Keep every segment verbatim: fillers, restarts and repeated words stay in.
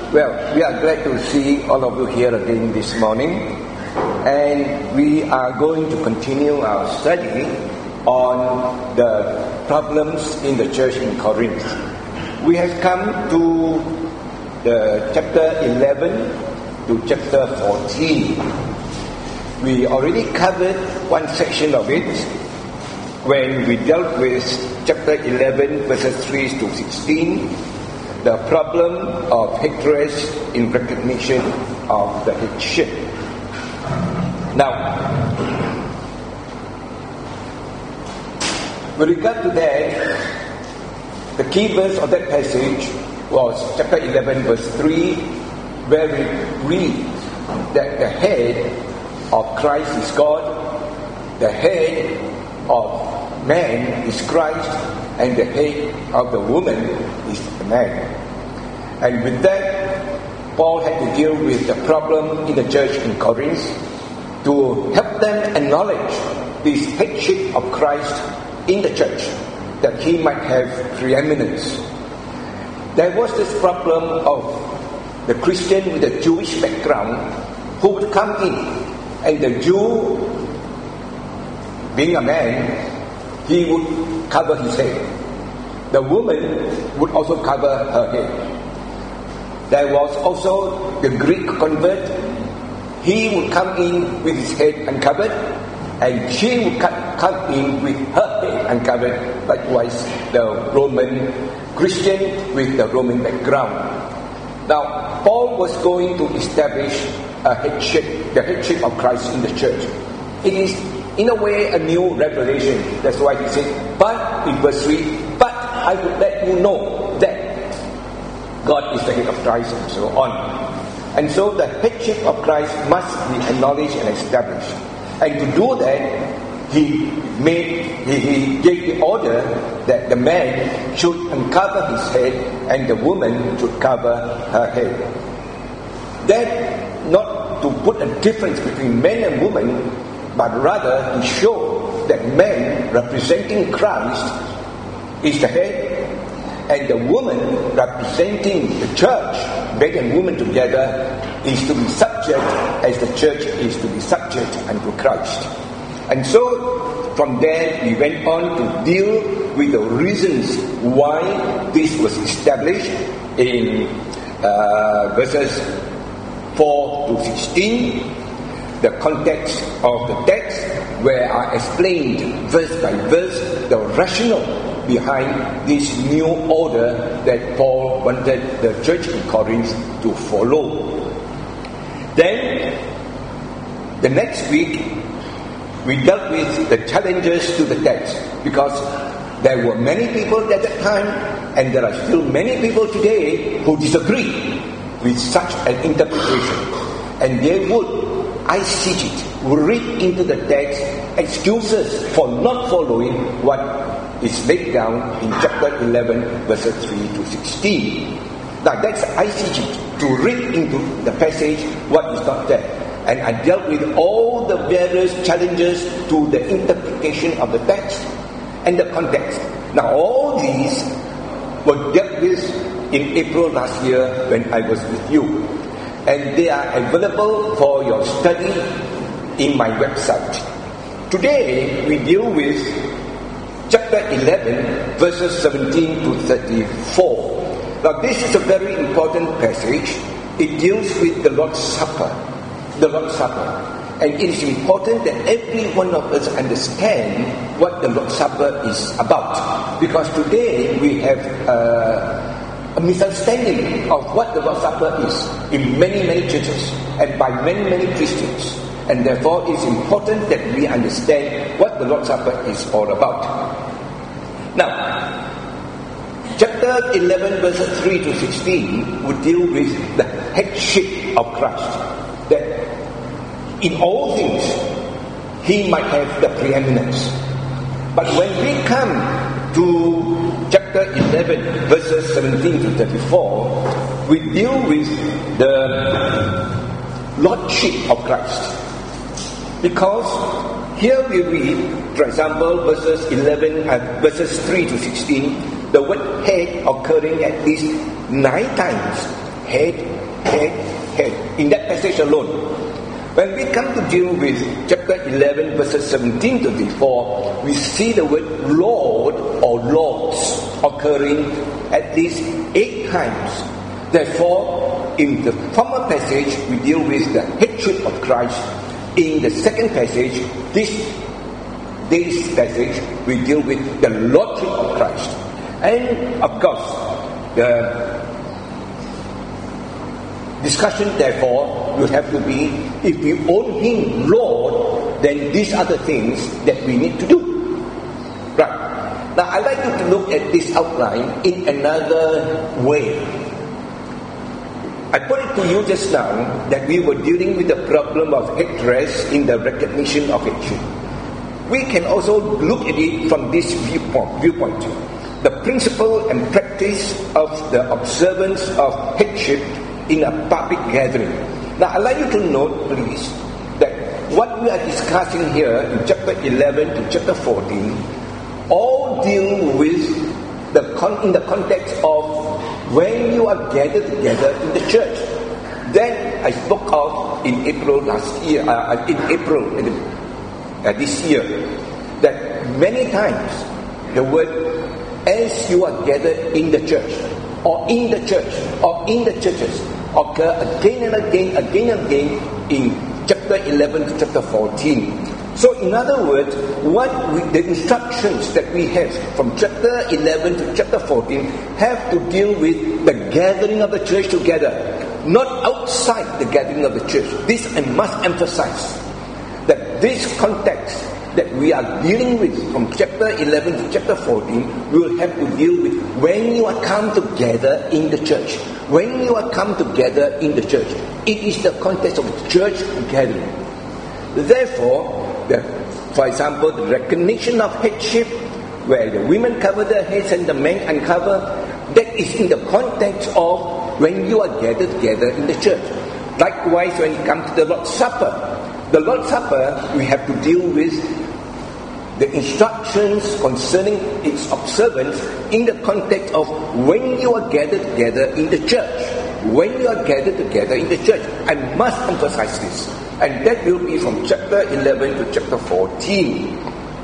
Well, we are glad to see all of you here again this morning, and we are going to continue our study on the problems in the church in Corinth. We have come to the chapter eleven to chapter fourteen. We already covered one section of it when we dealt with chapter eleven verses three to sixteen, the problem of hatred in recognition of the headship. Now, with regard to that, the key verse of that passage was chapter eleven verse three, where we read that the head of Christ is God, the head of man is Christ, and the head of the woman is the man. And with that, Paul had to deal with the problem in the church in Corinth to help them acknowledge this headship of Christ in the church, that he might have preeminence. There was this problem of the Christian with a Jewish background who would come in, and the Jew, being a man, he would cover his head. The woman would also cover her head. There was also the Greek convert. He would come in with his head uncovered, and she would come in with her head uncovered. Likewise, the Roman Christian with the Roman background. Now, Paul was going to establish a headship, the headship of Christ in the church. It is, in a way, a new revelation. That's why he said, but, in verse three, but I would let you know that God is the head of Christ, and so on. And so the headship of Christ must be acknowledged and established. And to do that, he made, he, he gave the order that the man should uncover his head and the woman should cover her head. That not to put a difference between man and woman, but rather to show that man representing Christ is the head, and the woman representing the church, man and woman together, is to be subject as the church is to be subject unto Christ. And so from there we went on to deal with the reasons why this was established in uh, verses four to sixteen, the context of the text, where I explained verse by verse the rationale behind this new order that Paul wanted the church in Corinth to follow. Then, the next week, we dealt with the challenges to the text, because there were many people at that time, and there are still many people today who disagree with such an interpretation. And they would eisegete, would read into the text excuses for not following what is laid down in chapter eleven, verses three to sixteen. Now that's eisegete, to read into the passage what is not there. And I dealt with all the various challenges to the interpretation of the text and the context. Now all these were dealt with in April last year when I was with you. And they are available for your study in my website. Today we deal with chapter eleven, verses seventeen to thirty-four. Now this is a very important passage. It deals with the Lord's Supper. The Lord's Supper. And it is important that every one of us understand what the Lord's Supper is about. Because today we have uh, a misunderstanding of what the Lord's Supper is in many, many churches and by many, many Christians. And therefore it's important that we understand what the Lord's Supper is all about. Now, chapter eleven, verses three to sixteen would deal with the headship of Christ. That in all things, he might have the preeminence. But when we come to chapter eleven, verses seventeen to thirty-four, we deal with the Lordship of Christ. Because here we read, for example, verses eleven, uh, verses three to sixteen, the word head occurring at least nine times. head, head, head. In that passage alone. When we come to deal with chapter eleven, verses seventeen to thirty-four, we see the word Lord or Lords occurring at least eight times. Therefore, in the former passage, we deal with the headship of Christ. In the second passage, this day's passage, we deal with the Lordship of Christ. And of course, the discussion, therefore, will have to be, if we own Him Lord, then these are the things that we need to do. Right. Now, I'd like you to look at this outline in another way. I put it to you just now that we were dealing with the problem of headdress in the recognition of headship. We can also look at it from this viewpoint. viewpoint. The principle and practice of the observance of headship in a public gathering. Now, I'd like you to note, please, that what we are discussing here in chapter eleven to chapter fourteen all deal with the con- in the context of when you are gathered together in the church. That I spoke of in April last year, uh, in April uh, this year, that many times the word "as you are gathered in the church," or in the church, or in the churches, occur again and again, again and again in chapter eleven to chapter fourteen. So in other words, what we, the instructions that we have from chapter eleven to chapter fourteen have to deal with the gathering of the church together, not outside the gathering of the church. This I must emphasize, that this context that we are dealing with from chapter eleven to chapter fourteen will have to deal with when you are come together in the church. When you are come together in the church, it is the context of church gathering. Therefore, the, for example, the recognition of headship, where the women cover their heads and the men uncover, that is in the context of when you are gathered together in the church. Likewise, when it comes to the Lord's Supper, the Lord's Supper, we have to deal with the instructions concerning its observance in the context of when you are gathered together in the church. When you are gathered together in the church. I must emphasize this. And that will be from chapter eleven to chapter fourteen.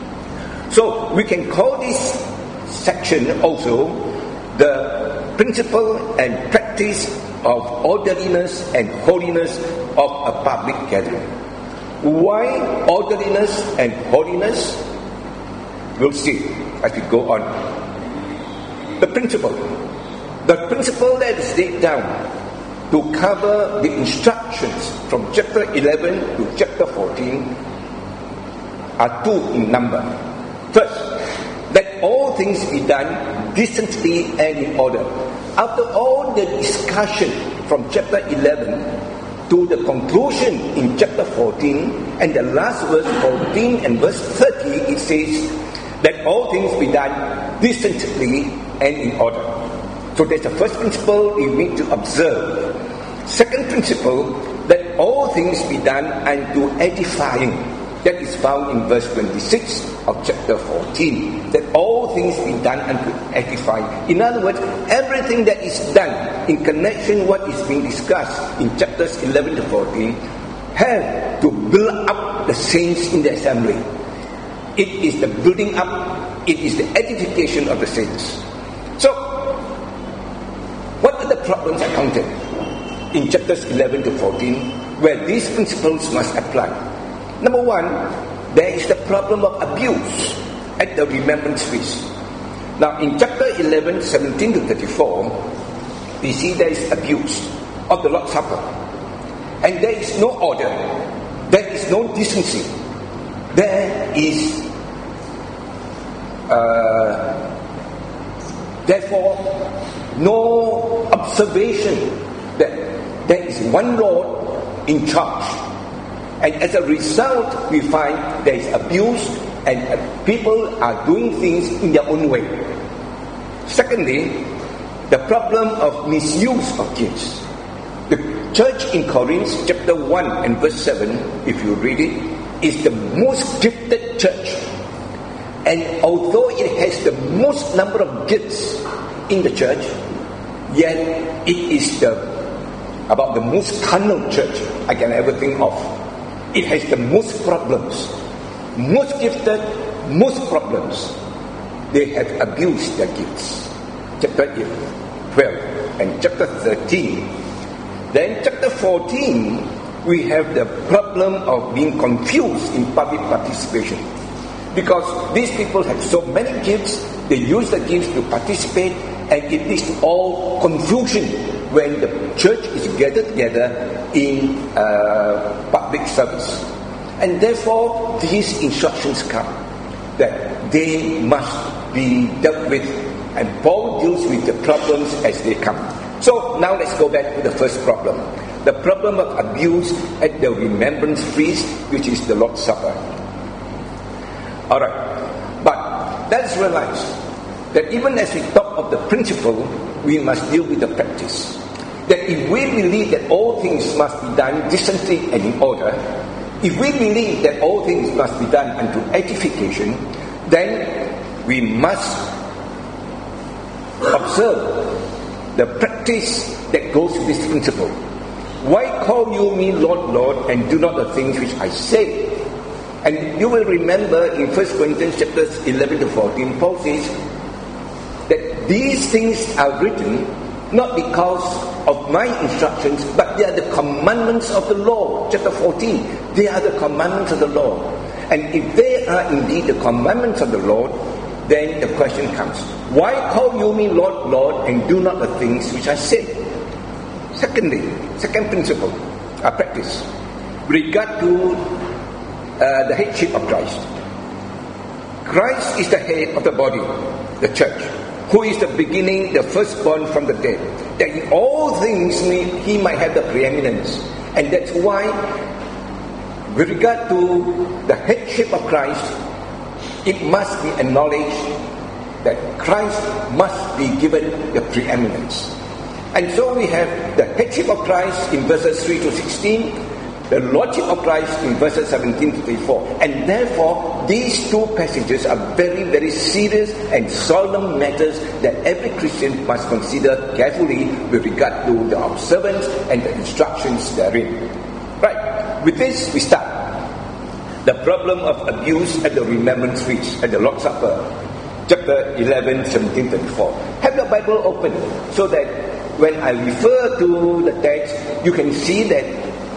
So we can call this section also the principle and practice of orderliness and holiness of a public gathering. Why orderliness and holiness? We'll see as we go on. The principle. The principle that is laid down to cover the instructions from chapter eleven to chapter fourteen are two in number. First, let all things be done decently and in order. After all the discussion from chapter eleven to the conclusion in chapter fourteen, and the last verse fourteen and verse thirty, it says, let all things be done decently and in order. So that's the first principle we need to observe. Second principle, let all things be done unto edifying. That is found in verse twenty-six of chapter fourteen. That all things be done unto edifying. In other words, everything that is done in connection with what is being discussed in chapters eleven to fourteen have to build up the saints in the assembly. It is the building up, it is the edification of the saints. So, what are the problems accounted in chapters eleven to fourteen where these principles must apply? Number one, there is the problem of abuse at the remembrance feast. Now, in chapter eleven, seventeen to thirty-four, we see there is abuse of the Lord's Supper. And there is no order. There is no decency. There is uh, therefore no observation that there is one Lord in charge. And as a result, we find there is abuse and people are doing things in their own way. Secondly, the problem of misuse of gifts. The church in Corinth, chapter one and verse seven, if you read it, is the most gifted church. And although it has the most number of gifts in the church, yet it is the about the most carnal church I can ever think of. It has the most problems, most gifted, most problems. They have abused their gifts. Chapter twelve and chapter thirteen. Then chapter fourteen, we have the problem of being confused in public participation. Because these people have so many gifts, they use the gifts to participate, and it is all confusion when the church is gathered together in uh, public service. And therefore, these instructions come that they must be dealt with, and Paul deals with the problems as they come. So now let's go back to the first problem. The problem of abuse at the remembrance feast, which is the Lord's Supper. Alright, but let's realize that even as we talk of the principle, we must deal with the practice. That if we believe that all things must be done decently and in order, if we believe that all things must be done unto edification, then we must observe the practice that goes with this principle. Why call you me Lord, Lord, and do not the things which I say? And you will remember in First Corinthians chapters eleven to fourteen, Paul says that these things are written not because of my instructions, but they are the commandments of the Lord. Chapter fourteen, they are the commandments of the Lord. And if they are indeed the commandments of the Lord, then the question comes, why call you me Lord, Lord, and do not the things which I say? Secondly, second principle, a practice, with regard to uh, the headship of Christ. Christ is the head of the body, the church, who is the beginning, the firstborn from the dead, that in all things he might have the preeminence. And that's why, with regard to the headship of Christ, it must be acknowledged that Christ must be given the preeminence. And so we have the headship of Christ in verses three to sixteen, the lordship of Christ in verses seventeen to thirty-four. And therefore, these two passages are very, very serious and solemn matters that every Christian must consider carefully with regard to the observance and the instructions therein. Right, with this we start. The problem of abuse at the remembrance feast, at the Lord's Supper, chapter eleven, seventeen, thirty-four. Have your Bible open so that when I refer to the text, you can see that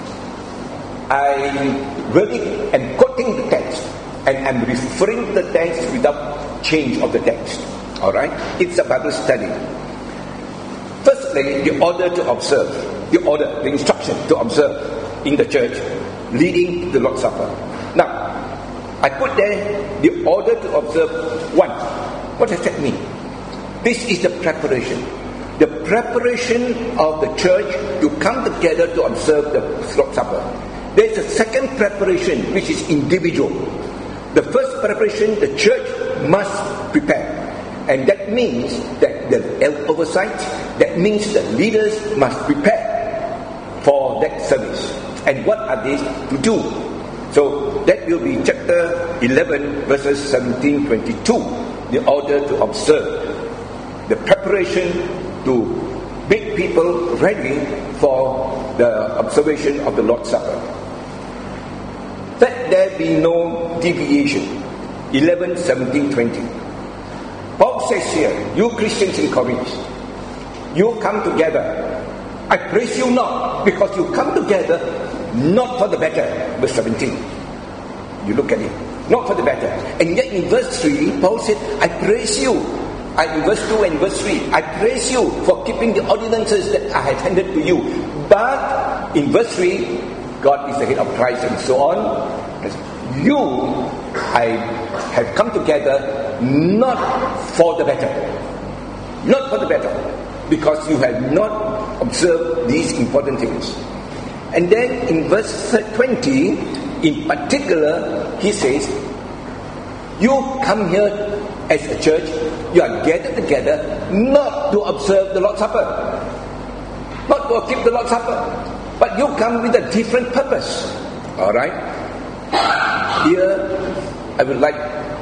I really am quoting the text and I'm referring to the text without change of the text. Alright? It's a Bible study. Firstly, the order to observe, the order, the instruction to observe in the church leading to the Lord's Supper. Now, I put there the order to observe one. What does that mean? This is the preparation. The preparation of the church to come together to observe the Lord's Supper. There is a second preparation which is individual. The first preparation, the church must prepare. And that means that the oversight, that means the leaders must prepare for that service. And what are they to do? So that will be chapter eleven, verses seventeen to twenty-two, the order to observe, the preparation to make people ready for the observation of the Lord's Supper. Let there be no deviation. eleven, seventeen, twenty. Paul says here, you Christians in Corinth, you come together. I praise you not because you come together not for the better. Verse seventeen. You look at it. Not for the better. And yet in verse three, Paul said, I praise you. I, in verse two and verse three, I praise you for keeping the ordinances that I have handed to you. But in verse three, God is the head of Christ and so on. You, I have come together not for the better. Not for the better. Because you have not observed these important things. And then in verse twenty, in particular, he says, you come here as a church, you are gathered together not to observe the Lord's Supper, not to keep the Lord's Supper, but you come with a different purpose. Alright? Here, I would like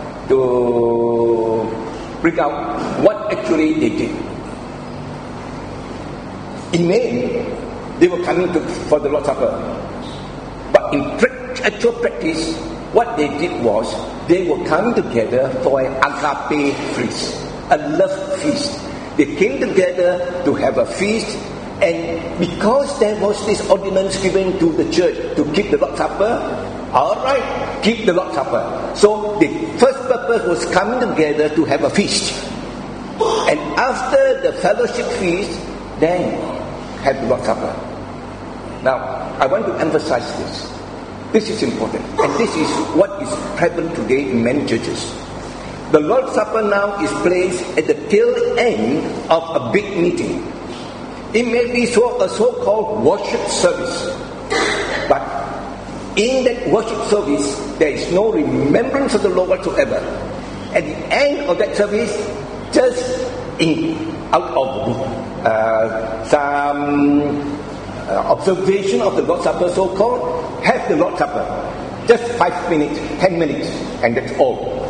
to bring out what actually they did. In name, they were coming to, for the Lord's Supper. But in pra- actual practice, what they did was, they were coming together for an agape feast, a love feast. They came together to have a feast, and because there was this ordinance given to the church to keep the Lord's Supper, alright, keep the Lord's Supper. So the first purpose was coming together to have a feast. And after the fellowship feast, then have the Lord's Supper. Now, I want to emphasize this. This is important. And this is what is prevalent today in many churches. The Lord's Supper now is placed at the tail end of a big meeting. It may be so, a so-called worship service. But in that worship service, there is no remembrance of the Lord whatsoever. At the end of that service, just in out of uh, some uh, observation of the Lord's Supper, so-called, have the Lord's Supper. Just five minutes, ten minutes, and that's all.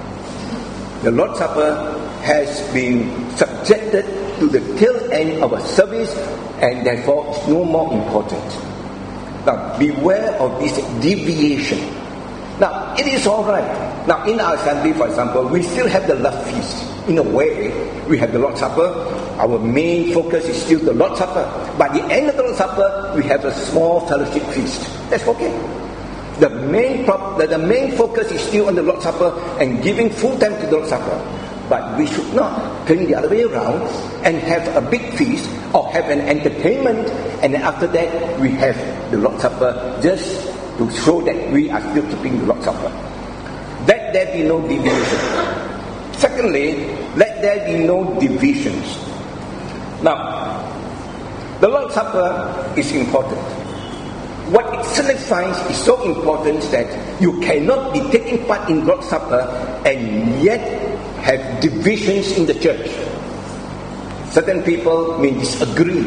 The Lord's Supper has been subjected to the tail end of a service, and therefore is no more important. Now, beware of this deviation. Now, it is all right. Now, in our assembly, for example, we still have the love feast. In a way, we have the Lord's Supper. Our main focus is still the Lord's Supper. By the end of the Lord's Supper, we have a small fellowship feast. That's okay. The main prop, the, the main focus is still on the Lord's Supper and giving full time to the Lord's Supper. But we should not turn the other way around and have a big feast or have an entertainment, and then after that we have the Lord's Supper just to show that we are still keeping the Lord's Supper. Let there be no deviation. Secondly, let there be no divisions. Now, the Lord's Supper is important. What it signifies is so important that you cannot be taking part in Lord's Supper and yet have divisions in the church. Certain people may disagree.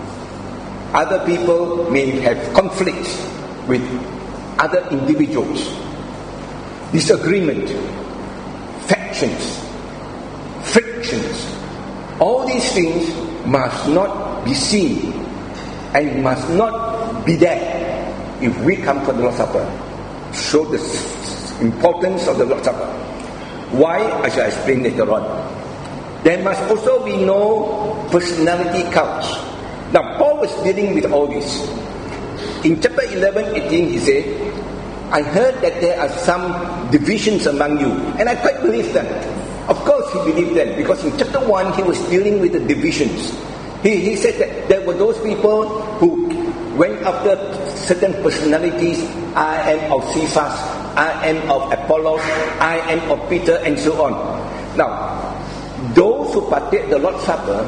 Other people may have conflicts with other individuals. Disagreement, factions, frictions. All these things must not be seen and must not be there if we come for the Lord's Supper. Show the importance of the Lord's Supper. Why? I shall explain later on. There must also be no personality cults. Now, Paul was dealing with all this. In chapter eleven, eighteen, he said, I heard that there are some divisions among you. And I quite believe them. Of course he believed them, because in chapter one, he was dealing with the divisions. He, he said that there were those people who went after certain personalities. I am of Cephas, I am of Apollos, I am of Peter, and so on. Now, those who partake the Lord's Supper,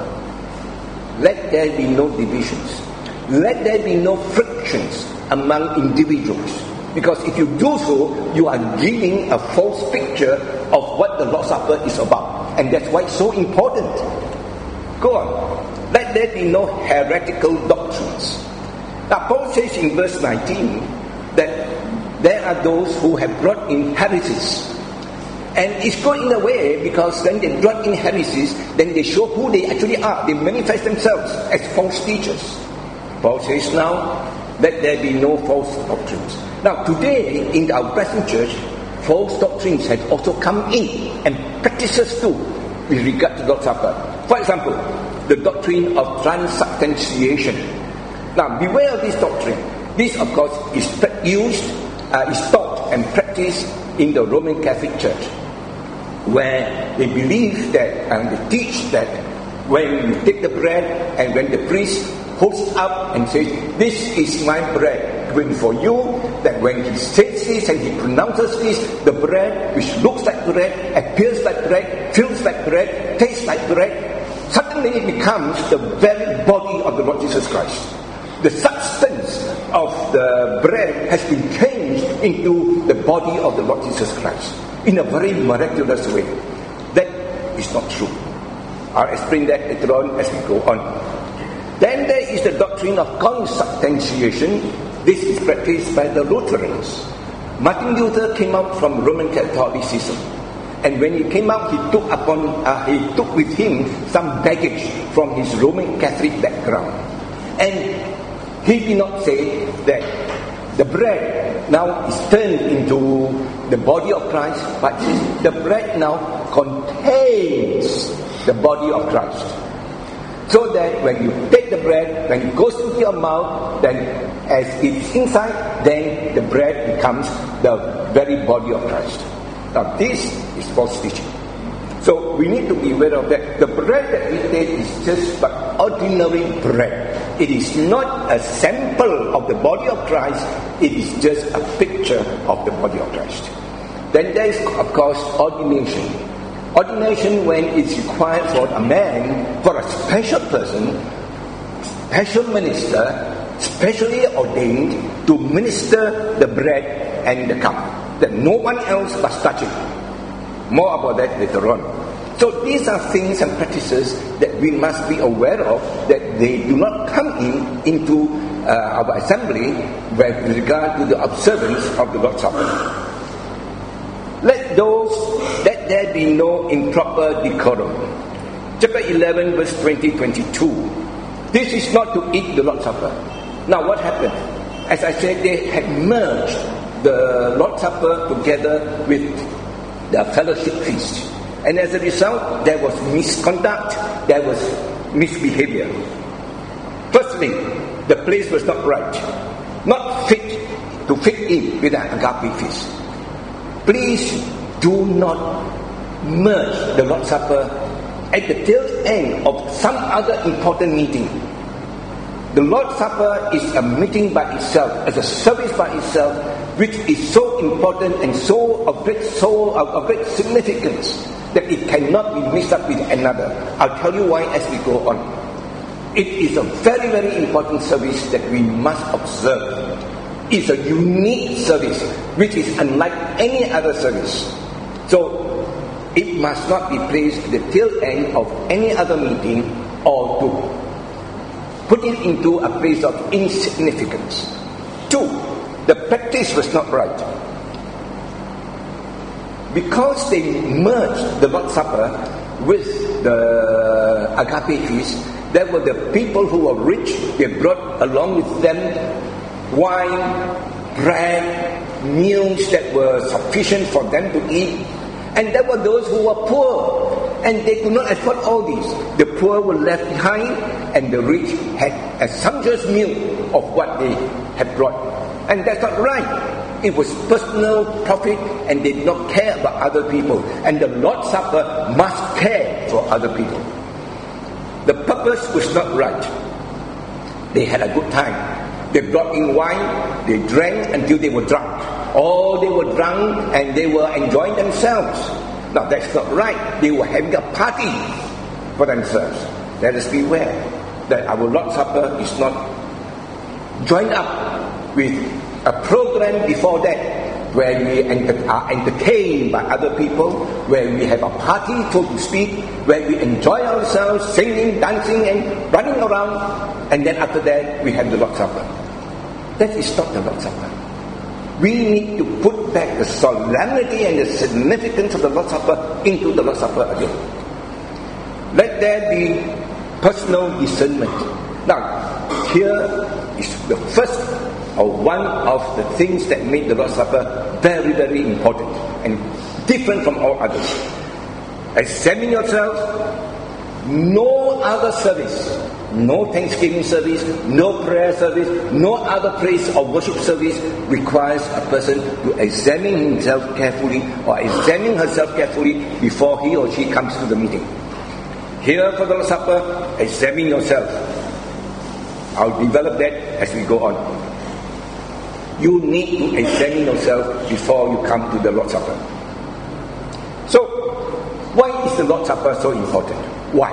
let there be no divisions. Let there be no frictions among individuals. Because if you do so, you are giving a false picture of what the Lord's Supper is about. And that's why it's so important. Go on. Let there be no heretical doctrines. Now, Paul says in verse nineteen that there are those who have brought in heresies. And it's good in a way, because when they brought in heresies, then they show who they actually are. They manifest themselves as false teachers. Paul says now, let there be no false doctrines. Now, today, in our present church, false doctrines have also come in, and practices too, with regard to Lord's Supper. For example, the doctrine of transubstantiation. Now, beware of this doctrine. This, of course, is used, uh, is taught and practiced in the Roman Catholic Church, where they believe that, and they teach that when you take the bread and when the priest holds up and says, this is my bread given for you, that when he says this and he pronounces this, the bread which looks like bread, appears like bread, feels like bread, tastes like bread, suddenly it becomes the very body of the Lord Jesus Christ. The substance of the bread has been changed into the body of the Lord Jesus Christ in a very miraculous way. That is not true. I'll explain that later on as we go on. Then there is the doctrine of consubstantiation. This is practiced by the Lutherans. Martin Luther came out from Roman Catholicism, and when he came out, he took upon uh, he took with him some baggage from his Roman Catholic background. And He did not say that the bread now is turned into the body of Christ, but the bread now contains the body of Christ. So that when you take the bread, when it goes into your mouth, then as it's inside, then the bread becomes the very body of Christ. Now this is false teaching. So we need to be aware of that. The bread that we take is just but ordinary bread. It is not a sample of the body of Christ. It is just a picture of the body of Christ. Then there is, of course, ordination. Ordination when it's required for a man, for a special person, special minister, specially ordained to minister the bread and the cup. That no one else must touch it. More about that later on. So these are things and practices that we must be aware of, that they do not come in into uh, our assembly with regard to the observance of the Lord's Supper. Let those, let there be no improper decorum. Chapter eleven, verse twenty to twenty-two. This is not to eat the Lord's Supper. Now what happened? As I said, they had merged the Lord's Supper together with the fellowship feast. And as a result, there was misconduct, there was misbehavior. Firstly, the place was not right, not fit to fit in with the agape feast. Please do not merge the Lord's Supper at the tail end of some other important meeting. The Lord's Supper is a meeting by itself, as a service by itself, which is so important and so of great, so of, of great significance that it cannot be mixed up with another. I'll tell you why as we go on. It is a very, very important service that we must observe. It's a unique service which is unlike any other service. So it must not be placed at the tail end of any other meeting or to put it into a place of insignificance. Two, the practice was not right. Because they merged the Lord's Supper with the agape feast, there were the people who were rich. They brought along with them wine, bread, meals that were sufficient for them to eat. And there were those who were poor, and they could not afford all these. The poor were left behind, and the rich had a sumptuous meal of what they had brought. And that's not right. It was personal profit, and they did not care about other people. And the Lord's Supper must care for other people. The purpose was not right. They had a good time. They brought in wine, they drank until they were drunk. Or they were drunk and they were enjoying themselves. Now that's not right. They were having a party for themselves. Let us beware that our Lord's Supper is not joined up with a program before that, where we enter, are entertained by other people, where we have a party, so to speak, where we enjoy ourselves, singing, dancing, and running around, and then after that we have the Lord's Supper. That is not the Lord's Supper. We need to put back the solemnity and the significance of the Lord's Supper into the Lord's Supper again. Let there be personal discernment. Now, here is the first or one of the things that made the Lord's Supper very, very important and different from all others. Examine yourself. No other service, no Thanksgiving service, no prayer service, no other praise or worship service requires a person to examine himself carefully or examine herself carefully before he or she comes to the meeting. Here for the Lord's Supper, examine yourself. I'll develop that as we go on. You need to examine yourself before you come to the Lord's Supper. So, why is the Lord's Supper so important? Why?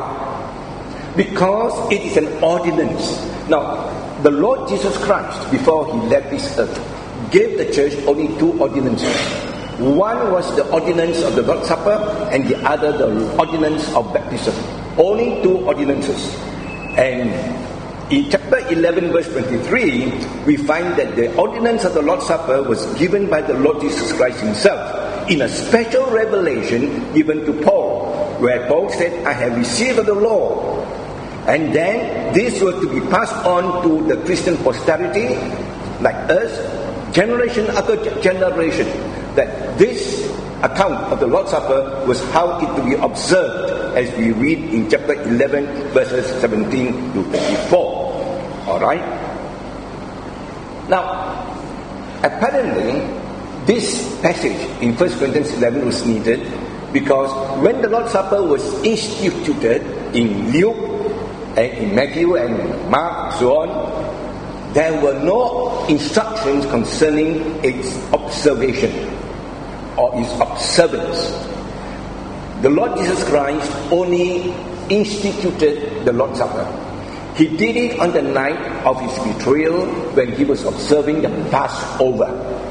Because it is an ordinance. Now, the Lord Jesus Christ, before he left this earth, gave the church only two ordinances. One was the ordinance of the Lord's Supper, and the other the ordinance of baptism. Only two ordinances. And in chapter eleven, verse twenty-three, we find that the ordinance of the Lord's Supper was given by the Lord Jesus Christ himself in a special revelation given to Paul, where Paul said, I have received of the Lord And then this was to be passed on to the Christian posterity, like us, generation after generation, that this account of the Lord's Supper was how it to be observed, as we read in chapter eleven, verses seventeen to twenty-four. Alright? Now, apparently, this passage in First Corinthians eleven was needed because when the Lord's Supper was instituted in Luke, and in Matthew and Mark, so on, there were no instructions concerning its observation or its observance. The Lord Jesus Christ only instituted the Lord's Supper. He did it on the night of his betrayal when he was observing the Passover.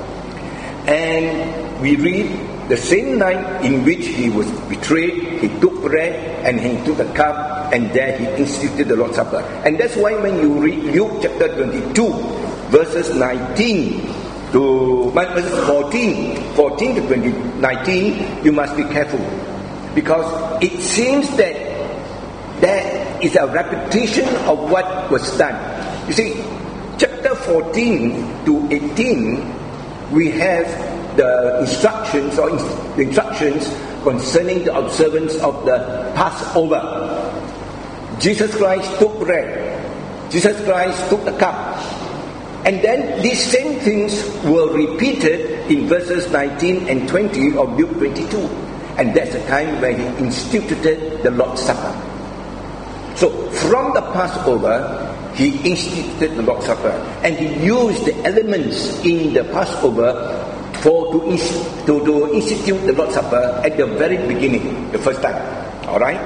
And we read, the same night in which he was betrayed, he took bread and he took a cup, and there he instituted the Lord's Supper. And that's why when you read Luke chapter twenty-two, verses nineteen to verses fourteen, fourteen to twenty, nineteen, you must be careful, because it seems that there is a repetition of what was done. You see, chapter fourteen to eighteen, we have the instructions or the instructions concerning the observance of the Passover. Jesus Christ took bread. Jesus Christ took the cup. And then these same things were repeated in verses nineteen and twenty of Luke twenty-two. And that's the time when he instituted the Lord's Supper. So from the Passover, he instituted the Lord's Supper. And he used the elements in the Passover for to, to, to institute the Lord's Supper at the very beginning, the first time. Alright?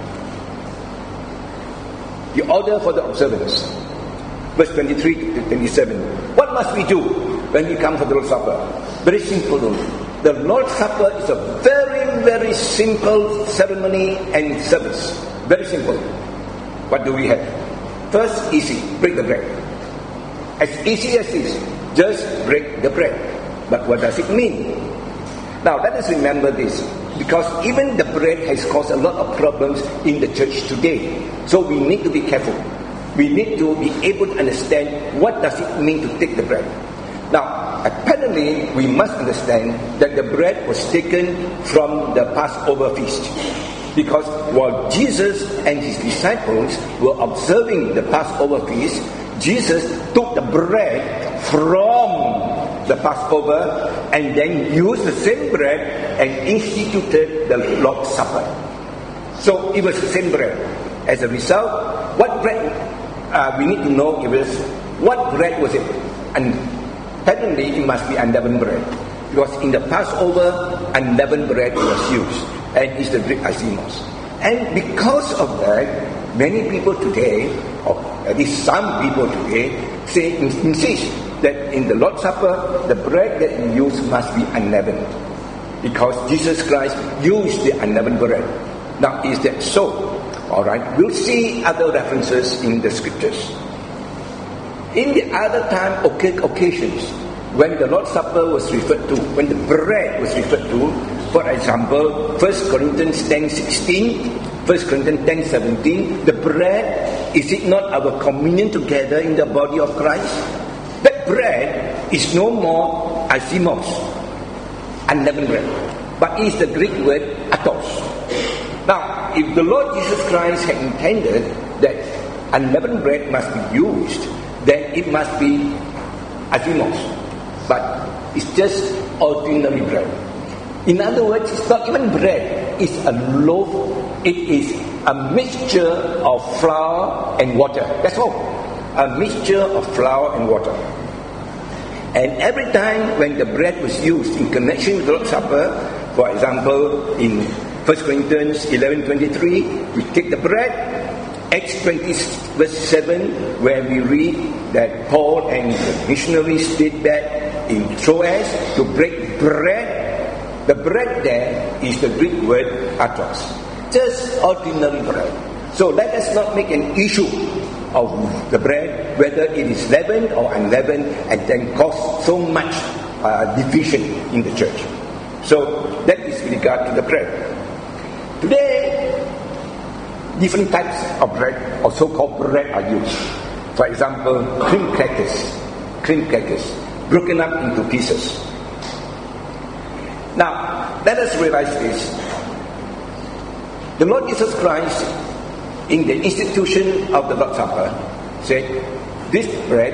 The order for the observance. Verse twenty-three to twenty-seven. What must we do when we come for the Lord's Supper? Very simple. The Lord's Supper is a very, very simple ceremony and service. Very simple. What do we have? First, easy. Break the bread. As easy as this. Just break the bread. But what does it mean? Now let us remember this, because even the bread has caused a lot of problems in the church today. So we need to be careful. We need to be able to understand what does it mean to take the bread. Now, apparently we must understand that the bread was taken from the Passover feast. Because while Jesus and his disciples were observing the Passover feast, Jesus took the bread from the Passover and then used the same bread and instituted the Lord's Supper. So it was the same bread. As a result, what bread uh, we need to know is what bread was it? And apparently it must be unleavened bread, because in the Passover unleavened bread was used, and it's the Greek azimos. And because of that, many people today, or at least some people today, say insist that in the Lord's Supper, the bread that we use must be unleavened, because Jesus Christ used the unleavened bread. Now, is that so? Alright, we'll see other references in the scriptures. In the other time occasions, when the Lord's Supper was referred to, when the bread was referred to, for example, First Corinthians ten sixteen, First Corinthians ten seventeen, the bread, is it not our communion together in the body of Christ? That bread is no more azimos, unleavened bread, but is the Greek word atos. Now, if the Lord Jesus Christ had intended that unleavened bread must be used, then it must be azimos, but it's just ordinary bread. In other words, it's not even bread, it's a loaf, it is a mixture of flour and water. That's all. A mixture of flour and water. And every time when the bread was used in connection with the Lord's Supper, for example, in First Corinthians eleven twenty-three, we take the bread. Acts twenty verse seven, where we read that Paul and the missionaries did that in Troas to break bread. The bread there is the Greek word atos, just ordinary bread. So let us not make an issue of the bread, whether it is leavened or unleavened, and then cause so much uh, division in the church. So that is with regard to the bread. Today, different types of bread or so-called bread are used. For example, cream crackers, cream crackers, broken up into pieces. Now, let us realize this. The Lord Jesus Christ, in the institution of the Lord's Supper, said, this bread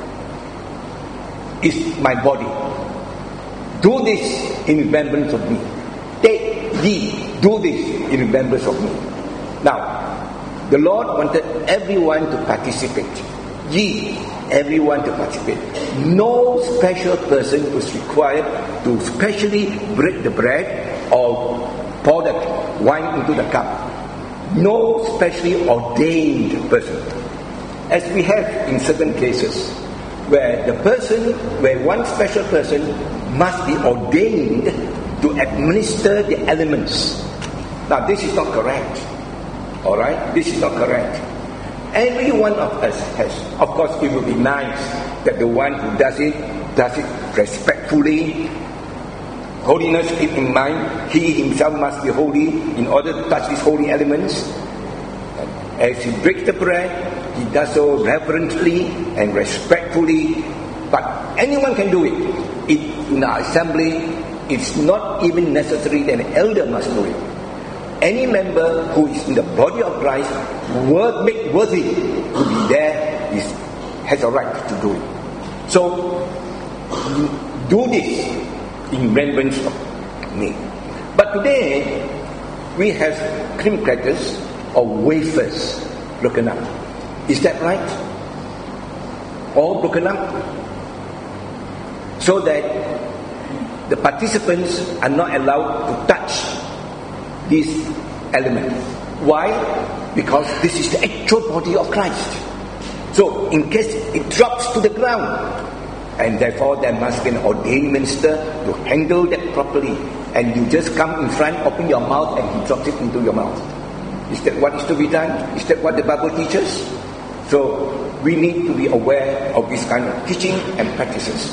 is my body. Do this in remembrance of me. Take ye, do this in remembrance of me. Now, the Lord wanted everyone to participate. Ye, everyone to participate. No special person was required to specially break the bread or pour the wine into the cup. No specially ordained person. As we have in certain cases, where the person, where one special person must be ordained to administer the elements. Now, this is not correct. Alright? This is not correct. Every one of us has. Of course, it would be nice that the one who does it, does it respectfully. Holiness, keep in mind, he himself must be holy in order to touch these holy elements. As he breaks the bread, he does so reverently and respectfully. But anyone can do it. it in our assembly, it's not even necessary that an elder must do it. Any member who is in the body of Christ, worth, make worthy to be there, is, has a right to do it. So, do this in remembrance of me. But today, we have cream crackers or wafers broken up. Is that right? All broken up? So that the participants are not allowed to touch this element. Why? Because this is the actual body of Christ. So, in case it drops to the ground, and therefore there must be an ordained minister to handle that properly, and you just come in front, open your mouth, and he drops it into your mouth. Is that what is to be done? Is that what the Bible teaches? So, we need to be aware of this kind of teaching and practices.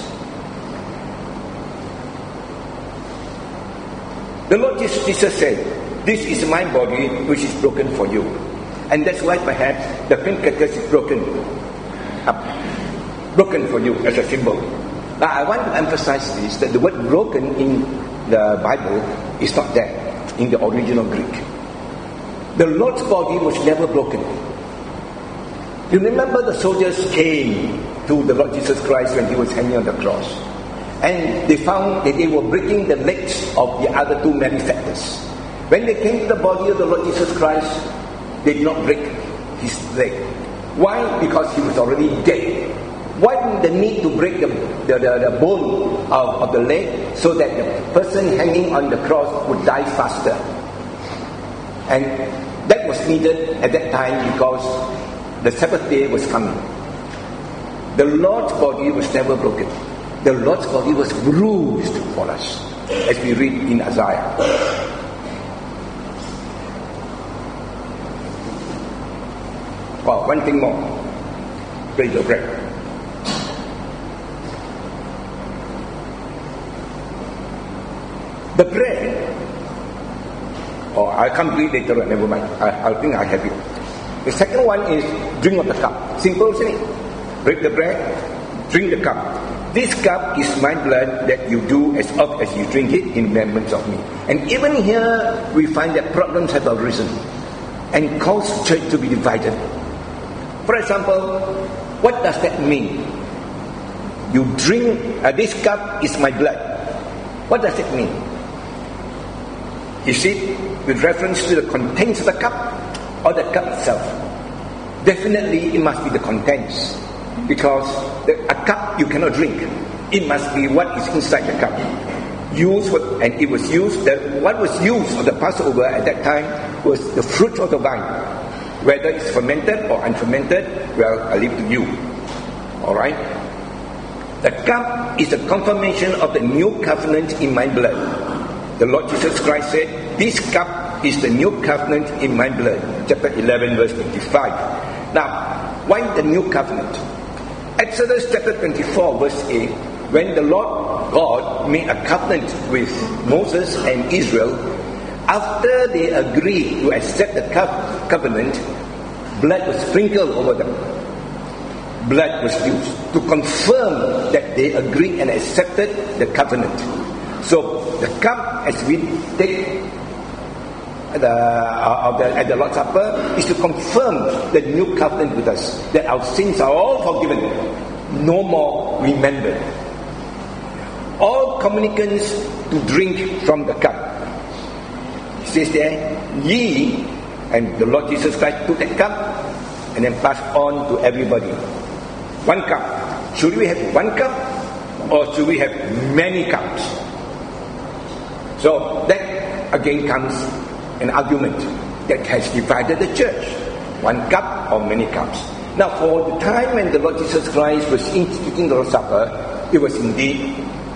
The Lord Jesus said, this is my body which is broken for you. And that's why perhaps the cream crackers is broken up. Broken for you as a symbol. Now I want to emphasize this, that the word broken in the Bible is not there in the original Greek. The Lord's body was never broken. You remember the soldiers came to the Lord Jesus Christ when he was hanging on the cross. And they found that they were breaking the legs of the other two malefactors. When they came to the body of the Lord Jesus Christ, they did not break his leg. Why? Because he was already dead. Why the need to break the, the, the, the bone of, of the leg so that the person hanging on the cross would die faster? And that was needed at that time because the Sabbath day was coming. The Lord's body was never broken. The Lord's body was bruised for us, as we read in Isaiah. Well, one thing more. Break the bread. The bread, oh, I'll come to it later on, never mind. I, I think I have it. The second one is drink of the cup. Simple, isn't it? Break the bread, drink the cup. This cup is my blood that you do as oft as you drink it in remembrance of me. And even here, we find that problems have arisen and caused church to be divided. For example, what does that mean? You drink, uh, this cup is my blood. What does it mean? Is it with reference to the contents of the cup or the cup itself? Definitely, it must be the contents. Because the, a cup you cannot drink. It must be what is inside the cup. Used for, and it was used, the, what was used for the Passover at that time was the fruit of the vine. Whether it's fermented or unfermented, well, I leave to you. Alright? The cup is a confirmation of the new covenant in my blood. The Lord Jesus Christ said, this cup is the new covenant in my blood. Chapter eleven, verse twenty-five. Now, why the new covenant? Exodus chapter twenty-four, verse eight, when the Lord God made a covenant with Moses and Israel, after they agreed to accept the covenant, blood was sprinkled over them. Blood was used to confirm that they agreed and accepted the covenant. So the cup, as we take the, uh, of the, at the Lord's Supper, is to confirm the new covenant with us, that our sins are all forgiven, no more remembered. All communicants to drink from the cup. It says there, ye, and the Lord Jesus Christ took that cup and then passed on to everybody. One cup. Should we have one cup or should we have many cups? So that again comes an argument that has divided the church. One cup or many cups. Now for the time when the Lord Jesus Christ was instituting the Lord's Supper, it was indeed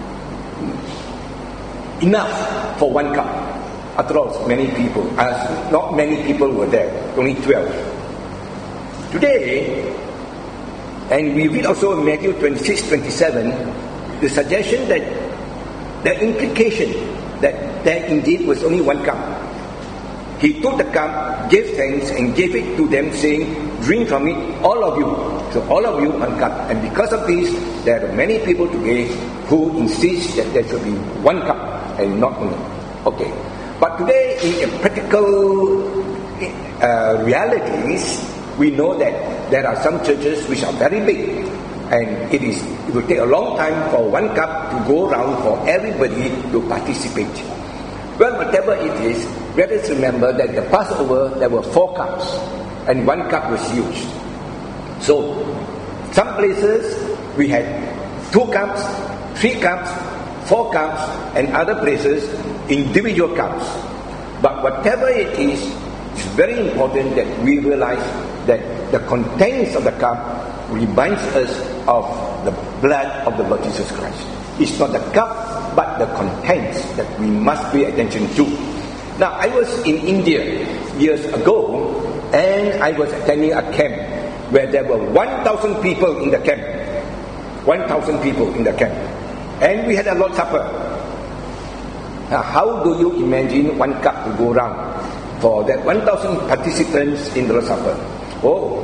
enough for one cup. After all, many people, as not many people were there, only twelve. Today, and we read also in Matthew twenty-six, twenty-seven, the suggestion that the implication that there indeed was only one cup. He took the cup, gave thanks, and gave it to them, saying, drink from it, all of you. So all of you, one cup. And because of this, there are many people today who insist that there should be one cup and not only. Okay. But today, in practical uh, realities, we know that there are some churches which are very big, and it is it will take a long time for one cup to go around for everybody to participate. Well, whatever it is, let us remember that the Passover there were four cups, and one cup was used. So, some places we had two cups, three cups, four cups, and other places individual cups. But whatever it is, it's very important that we realize that the contents of the cup reminds us of the blood of the Lord Jesus Christ. It's not the cup, but the contents that we must pay attention to. Now, I was in India years ago, and I was attending a camp where there were one thousand people in the camp. one thousand people in the camp. And we had a Lord's Supper. Now, how do you imagine one cup to go round for that one thousand participants in the Lord's Supper? Oh,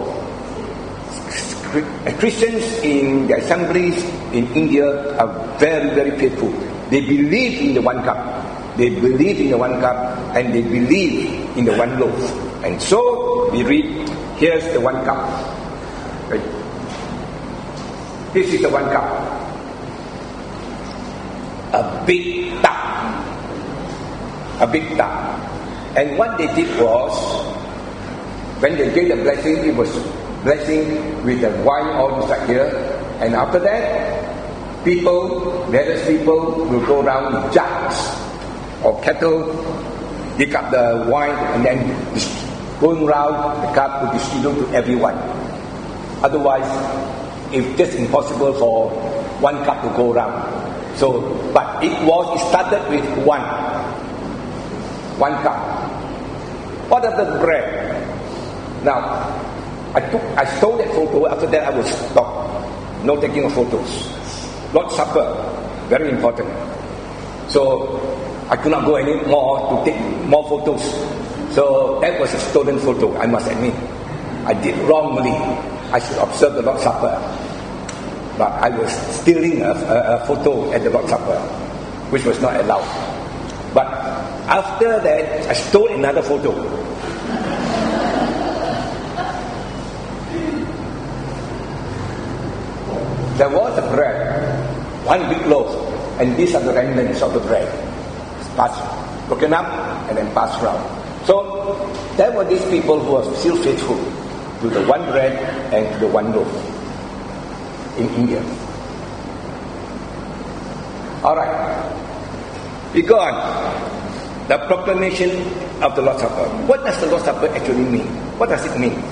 Christians in the assemblies in India are very, very faithful. They believe in the one cup. They believe in the one cup, and they believe in the one loaf. And so we read, here's the one cup. Right? This is the one cup. A big tub. A big tub. And what they did was, when they gave the blessing, it was blessing with the wine all inside here. And after that, people, various people will go around with jugs or kettle, dig up the wine, and then going around the cup to distribute to everyone. Otherwise, it's just impossible for one cup to go around. So, but it was, it started with one. One cup. What are the bread? Now, I took, I stole that photo. After that, I was stopped. No taking of photos. Lord's Supper, very important. So, I could not go any more to take more photos. So, that was a stolen photo, I must admit. I did wrongly. I should observe the Lord's Supper. But I was stealing a, a, a photo at the Lord's Supper, which was not allowed. But after that, I stole another photo. There was a bread, one big loaf, and these are the remnants of the bread. Passed, broken up, and then passed around. So, there were these people who were still faithful to the one bread and to the one loaf in India. Alright, we go on. The proclamation of the Lord's Supper. What does the Lord's Supper actually mean? What does it mean?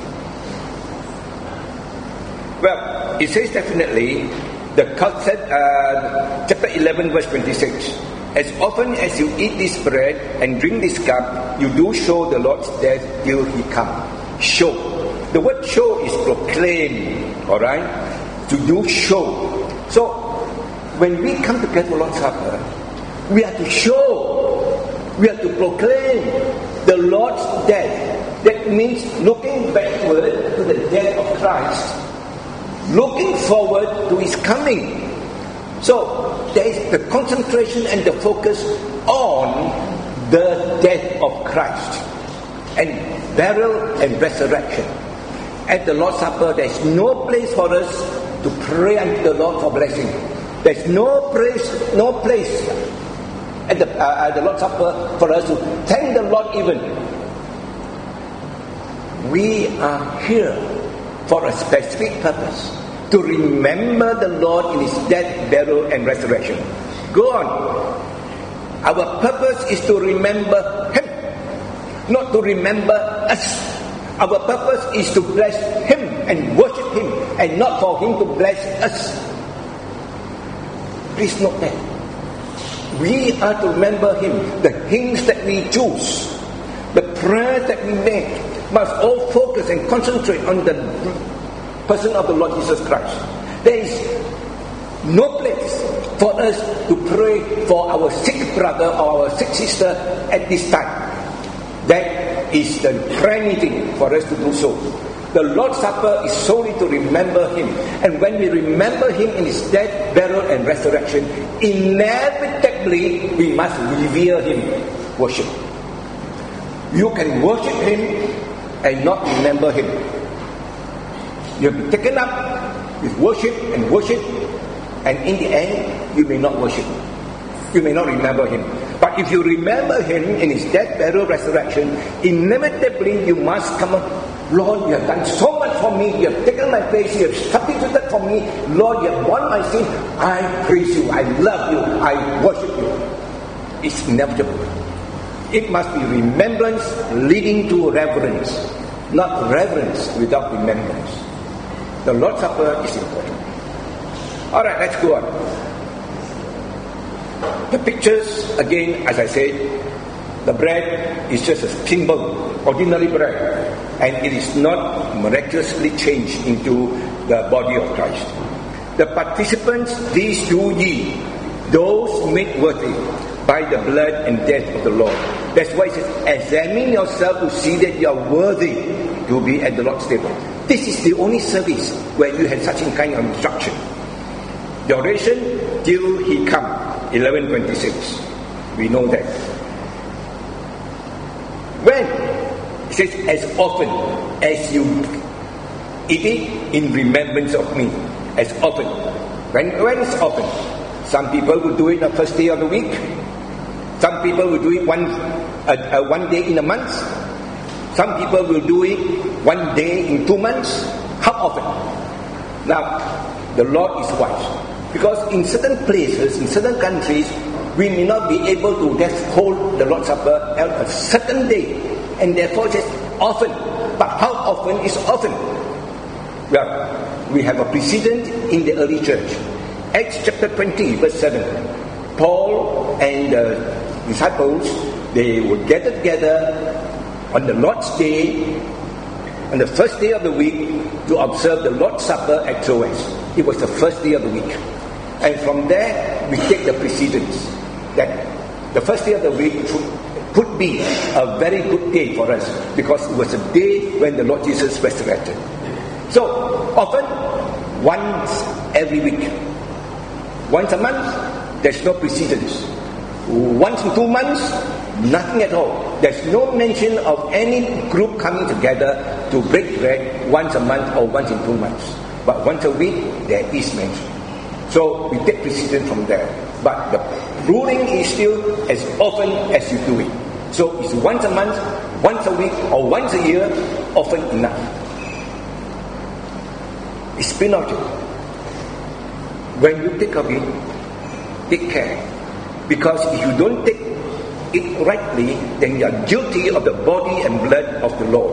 Well, it says definitely, the concept, uh, chapter eleven, verse twenty-six. As often as you eat this bread and drink this cup, you do show the Lord's death till He come. Show. The word show is proclaim. Alright? To do show. So, when we come to get the Lord's Supper, we have to show. We have to proclaim the Lord's death. That It means looking backward to the death of Christ, looking forward to His coming. So there is the concentration and the focus on the death of Christ and burial and resurrection. At the Lord's Supper, there is no place for us to pray unto the Lord for blessing. There is no place, no place at the, uh, at the Lord's Supper for us to thank the Lord even. We are here for a specific purpose, to remember the Lord in His death, burial and resurrection. Go on. Our purpose is to remember Him, not to remember us. Our purpose is to bless Him and worship Him, and not for Him to bless us. Please note that. We are to remember Him. The hymns that we choose, the prayers that we make, must all focus and concentrate on the person of the Lord Jesus Christ. There is no place for us to pray for our sick brother or our sick sister at this time. That is the prayer meeting for us to do so. The Lord's Supper is solely to remember Him. And when we remember Him in His death, burial and resurrection, inevitably we must revere Him, worship. You can worship Him and not remember Him. You'll be taken up with worship and worship, and in the end, you may not worship. You may not remember Him. But if you remember Him in His death, burial, resurrection, inevitably you must come up, Lord, you have done so much for me. You have taken my place. You have substituted for me. Lord, you have borne my sin. I praise you. I love you. I worship you. It's inevitable. It must be remembrance leading to reverence, not reverence without remembrance. The Lord's Supper is important. Alright, let's go on. The pictures, again, as I said, the bread is just a symbol, ordinary bread, and it is not miraculously changed into the body of Christ. The participants, these do ye, those made worthy by the blood and death of the Lord. That's why it says, examine yourself to see that you are worthy to be at the Lord's table. This is the only service where you have such a kind of instruction. Duration till He come, eleven twenty-six. We know that. When? It says, as often as you eat it in remembrance of me. As often. When, when is often? Some people will do it the first day of the week. Some people will do it one, uh, uh, one day in a month. Some people will do it one day in two months. How often? Now, the Lord is wise. Because in certain places, in certain countries, we may not be able to just hold the Lord's Supper on a certain day. And therefore it says often. But how often is often? Well, we have a precedent in the early church. Acts chapter twenty, verse seven. Paul and the disciples, they would gather together on the Lord's Day, on the first day of the week, to observe the Lord's Supper at Troas. It was the first day of the week. And from there, we take the precedence that the first day of the week could be a very good day for us, because it was a day when the Lord Jesus resurrected. So, often, once every week. Once a month, there's no precedence. Once in two months, nothing at all. There's no mention of any group coming together to break bread once a month or once in two months. But once a week, there is mention. So we take precedence from there. But the ruling is still as often as you do it. So it's once a month, once a week, or once a year, often enough. It's spiritual. When you take of it, take care. Because if you don't take it rightly, then you are guilty of the body and blood of the Lord.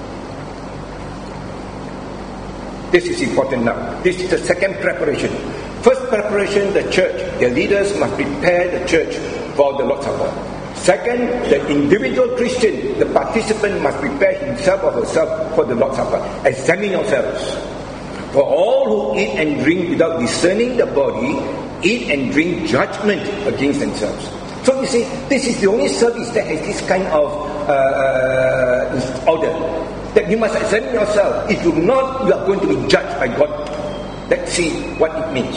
This is important now. This is the second preparation. First preparation, the church, the leaders must prepare the church for the Lord's Supper. Second, the individual Christian, the participant must prepare himself or herself for the Lord's Supper. Examine yourselves. For all who eat and drink without discerning the body, eat and drink judgment against themselves. So you see, this is the only service that has this kind of uh, order. That you must examine yourself. If you not, you are going to be judged by God. Let's see what it means.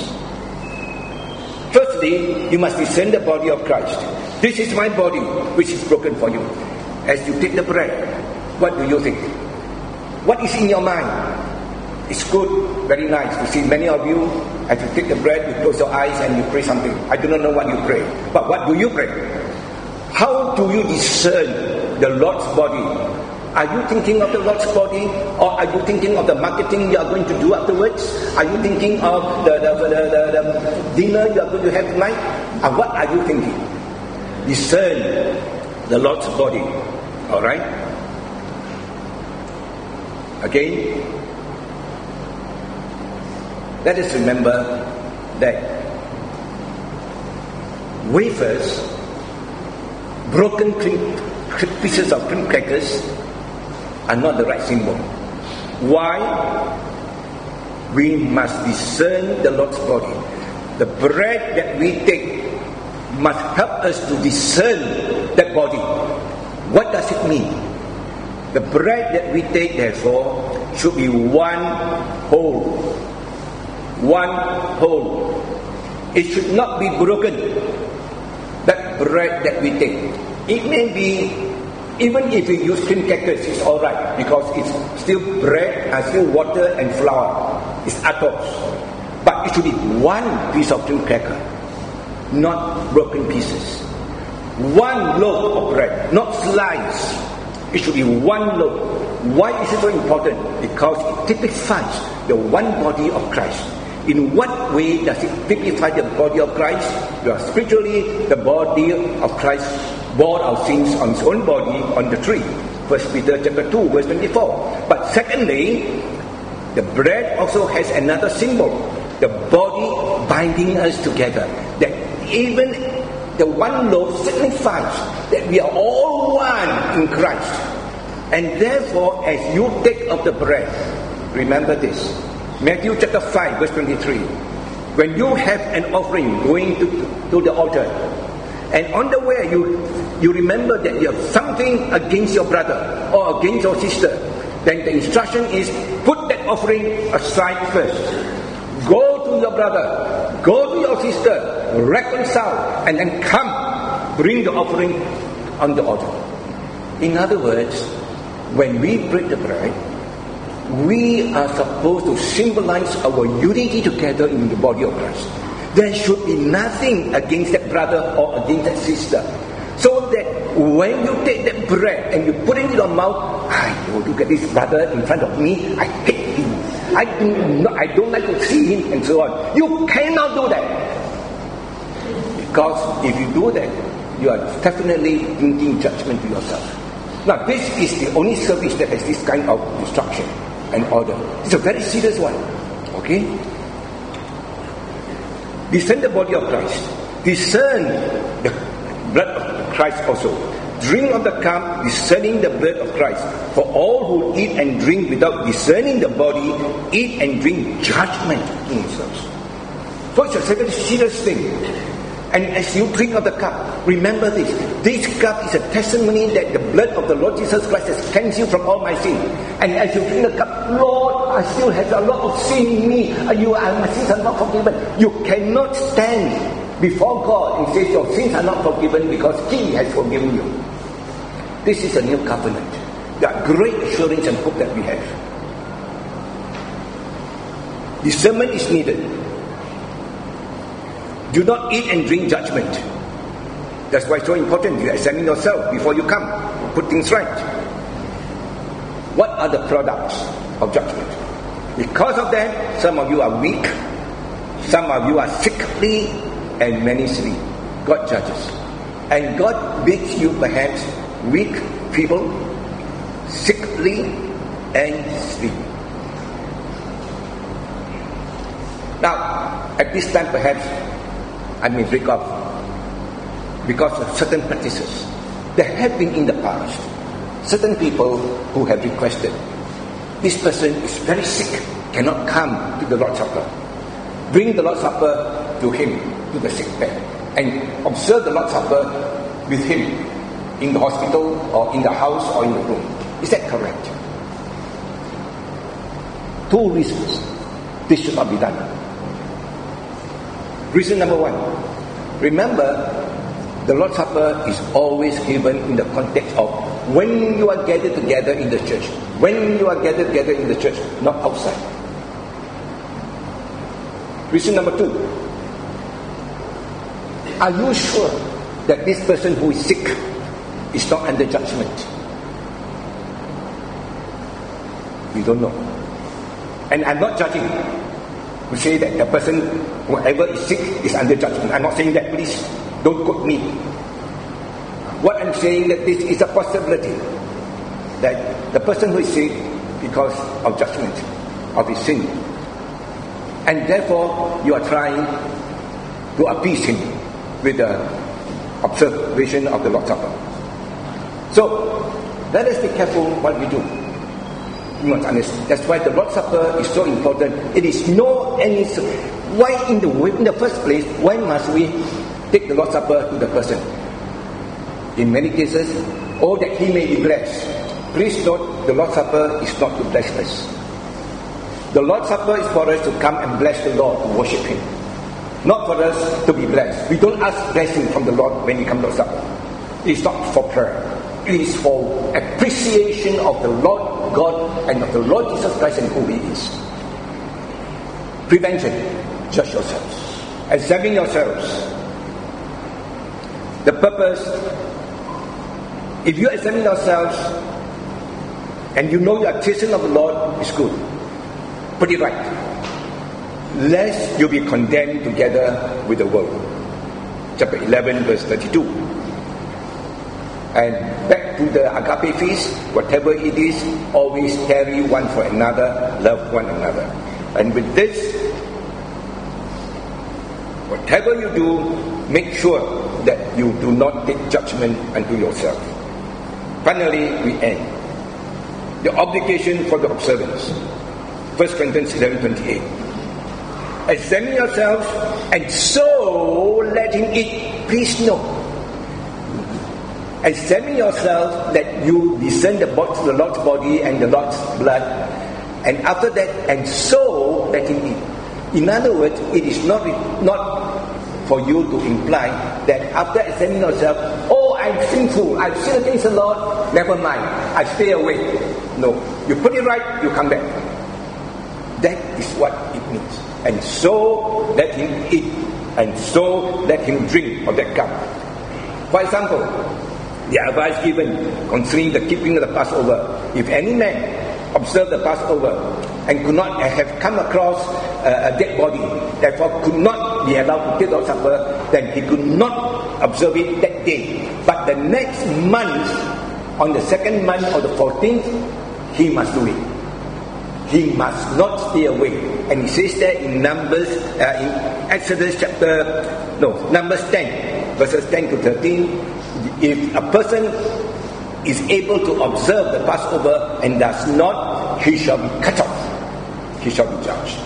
Firstly, you must discern the body of Christ. This is my body, which is broken for you. As you take the bread, what do you think? What is in your mind? It's good, very nice. You see, many of you, as you take the bread, you close your eyes and you pray something. I do not know what you pray. But what do you pray? How do you discern the Lord's body? Are you thinking of the Lord's body? Or are you thinking of the marketing you are going to do afterwards? Are you thinking of the, the, the, the, the dinner you are going to have tonight? And what are you thinking? Discern the Lord's body. Alright? Again, let us remember that wafers, broken cream, pieces of cream crackers are not the right symbol. Why? We must discern the Lord's body. The bread that we take must help us to discern that body. What does it mean? The bread that we take, therefore, should be one whole. One whole. It should not be broken. That bread that we take. It may be, even if we use cream crackers, it's alright, because it's still bread and still water and flour. It's atos. But it should be one piece of cream cracker, not broken pieces. One loaf of bread, not slice. It should be one loaf. Why is it so important? Because it typifies the one body of Christ. In what way does it typify the body of Christ? You are spiritually the body of Christ, bore our sins on his own body on the tree. First Peter chapter two, verse twenty-four. But secondly, the bread also has another symbol. The body binding us together. That even the one loaf signifies that we are all one in Christ. And therefore, as you take of the bread, remember this. Matthew chapter five, verse twenty-three. When you have an offering going to, to the altar, and on the way you, you remember that you have something against your brother or against your sister, then the instruction is, put that offering aside first. Go to your brother, go to your sister, reconcile, and then come, bring the offering on the altar. In other words, when we break the bread, we are supposed to symbolize our unity together in the body of Christ. There should be nothing against that brother or against that sister. So that when you take that bread and you put it in your mouth, I don't look at this brother in front of me, I hate him. I do not, I don't like to see him, and so on. You cannot do that. Because if you do that, you are definitely bringing judgment to yourself. Now, this is the only service that has this kind of instruction and order. It's a very serious one. Okay? Discern the body of Christ. Discern the blood of Christ also. Drink of the cup, discerning the blood of Christ. For all who eat and drink without discerning the body, eat and drink judgment in themselves. So it's a very serious thing. And as you drink of the cup, remember this. This cup is a testimony that the blood of the Lord Jesus Christ has cleansed you from all my sin. And as you drink the cup, Lord, I still have a lot of sin in me. You, my sins are not forgiven. You cannot stand before God and say your sins are not forgiven because He has forgiven you. This is a new covenant. There are great assurance and hope that we have. Discernment is needed. Do not eat and drink judgment. That's why it's so important you examine yourself before you come. Put things right. What are the products of judgment? Because of that, some of you are weak. Some of you are sickly, and many sleep. God judges. And God makes you perhaps weak, feeble, sickly, and sleep. Now, at this time perhaps I may break off because of certain practices. There have been in the past certain people who have requested, this person is very sick, cannot come to the Lord's Supper. Bring the Lord's Supper to him, to the sick bed, and observe the Lord's Supper with him in the hospital or in the house or in the room. Is that correct? Two reasons this should not be done. Reason number one, remember, the Lord's Supper is always given in the context of when you are gathered together in the church. When you are gathered together in the church, not outside. Reason number two, are you sure that this person who is sick is not under judgment? We don't know. And I'm not judging. We say that the person, whoever is sick, is under judgment. I'm not saying that, please don't quote me. What I'm saying that this is a possibility that the person who is sick because of judgment of his sin, and therefore you are trying to appease him with the observation of the Lord's Supper. So let us be careful what we do. You must understand. That's why the Lord's Supper is so important. It is no any. Why in the in the first place? Why must we take the Lord's Supper to the person? In many cases, oh, that he may be blessed. Please note, the Lord's Supper is not to bless us. The Lord's Supper is for us to come and bless the Lord, to worship Him. Not for us to be blessed. We don't ask blessing from the Lord when we come to the supper. It's not for prayer. It is for appreciation of the Lord God and of the Lord Jesus Christ and who He is. Prevention. Judge yourselves. Examine yourselves. The purpose, if you examine yourselves and you know you are Christian of the Lord, it's good. Put it right. Lest you be condemned together with the world. Chapter eleven, verse thirty-two. And back to the agape feast, whatever it is, always carry one for another, love one another. And with this, whatever you do, make sure that you do not take judgment unto yourself. Finally, we end. The obligation for the observance. First Corinthians eleven twenty-eight. Examine yourselves, and so let him eat. Please note. Examine yourself that you discern the, the Lord's body and the Lord's blood, and after that, and so let him eat. In other words, it is not not for you to imply that after examining yourself, oh, I'm sinful, I've sinned against the Lord, never mind, I stay away. No, you put it right, you come back. That is what it means. And so let him eat, and so let him drink of that cup. For example, the advice given concerning the keeping of the Passover. If any man observe the Passover and could not have come across uh, a dead body, therefore could not be allowed to take the Lord's Supper, then he could not observe it that day. But the next month, on the second month or the fourteenth, he must do it. He must not stay away. And he says that in Numbers, uh, in Exodus chapter, no, Numbers ten, verses ten to thirteen, if a person is able to observe the Passover and does not, he shall be cut off. He shall be judged.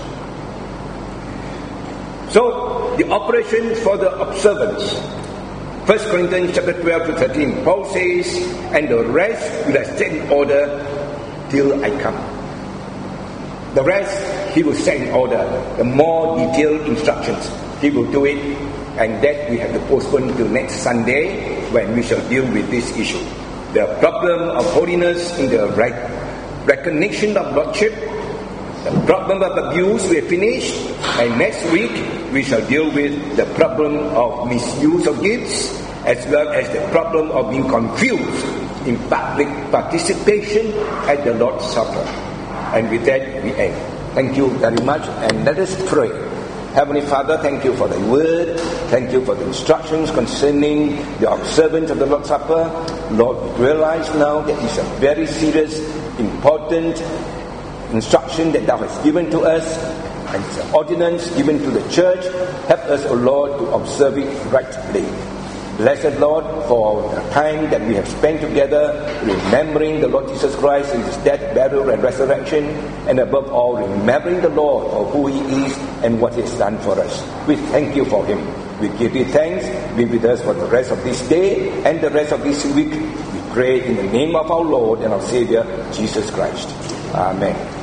So, the operation for the observance. First Corinthians chapter twelve to thirteen, Paul says, and the rest will I set in order till I come. The rest he will set in order. The more detailed instructions, he will do it, and that we have to postpone till next Sunday when we shall deal with this issue. The problem of holiness in the rec- recognition of lordship, the problem of abuse we have finished, and next week we shall deal with the problem of misuse of gifts, as well as the problem of being confused in public participation at the Lord's Supper. And with that we end. Thank you very much, and let us pray. Heavenly Father, thank you for the word. Thank you for the instructions concerning the observance of the Lord's Supper. Lord, we realize now that it's a very serious, important instruction that Thou hast given to us, and it's an ordinance given to the church. Help us, O Lord, to observe it rightly. Blessed Lord, for the time that we have spent together remembering the Lord Jesus Christ in His death, burial and resurrection, and above all remembering the Lord for who He is and what He has done for us. We thank You for Him. We give you thanks. Be with us for the rest of this day and the rest of this week. We pray in the name of our Lord and our Savior, Jesus Christ. Amen.